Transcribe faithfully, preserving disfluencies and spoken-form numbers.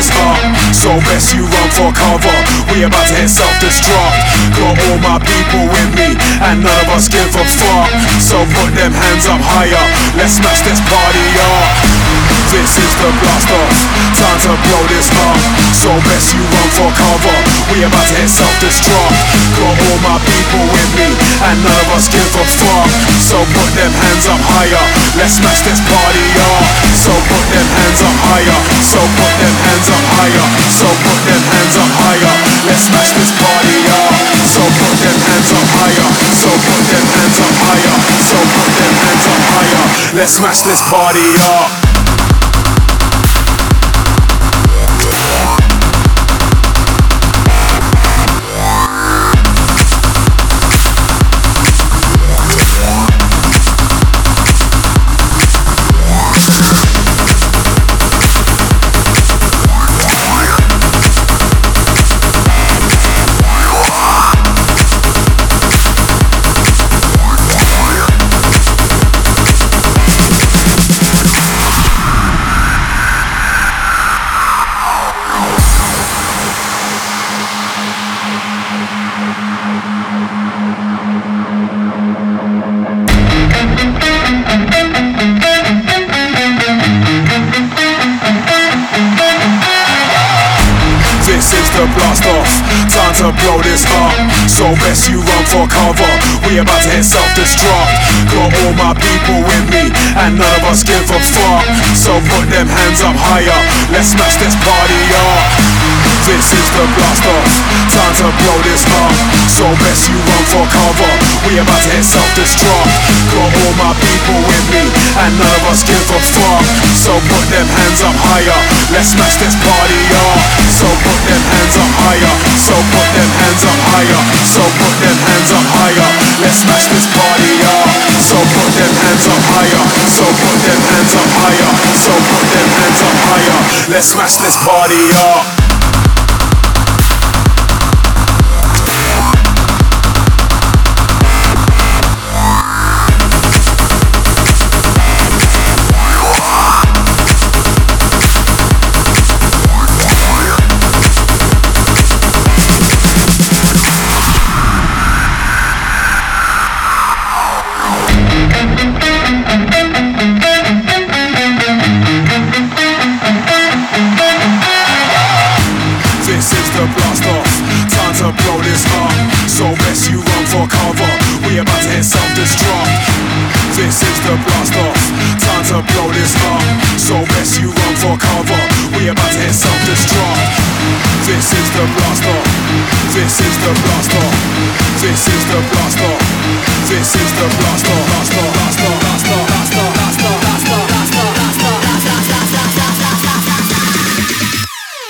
this up, so best you run for cover. We about to hit self-destruct. Got all my people with me, and none of us give a fuck. So put them hands up higher, let's smash this party up. This is the blast off, time to blow this up, so best you run for cover. We about to hit self-destruct. Got all my people with me, and none of us give a fuck. So put them hands up higher, let's smash this party up. So put them hands up higher, so put them hands up higher, so put them hands up higher, let's smash this party up. So put them hands up higher, so put them hands up higher, so put them hands up higher, let's smash this party up. This is the blast off, time to blow this up, so best you run for cover. We about to hit self-destruct. Got all my people with me, and none of us give a fuck. So put them hands up higher, let's smash this party up. This is the blast off, time to blow this up, so best you run for cover. We about to hit self-destruct. Got all my people with me, and none of us give a fuck. So put them hands up higher, let's smash this party up. So put them hands up higher, so put them hands up higher, so put them hands up higher, let's smash this party up. So put them hands up higher, so put them hands up higher, so put them hands up higher, let's smash this party up. This is the blast off, time to blow this up, so best you run for cover. We about to hit self-destruct. This is the blast off, time to blow this up, so best you run for cover. We about to hit self-destruct. This is the blast off, this is the blast off, this is the blast off, this is the blast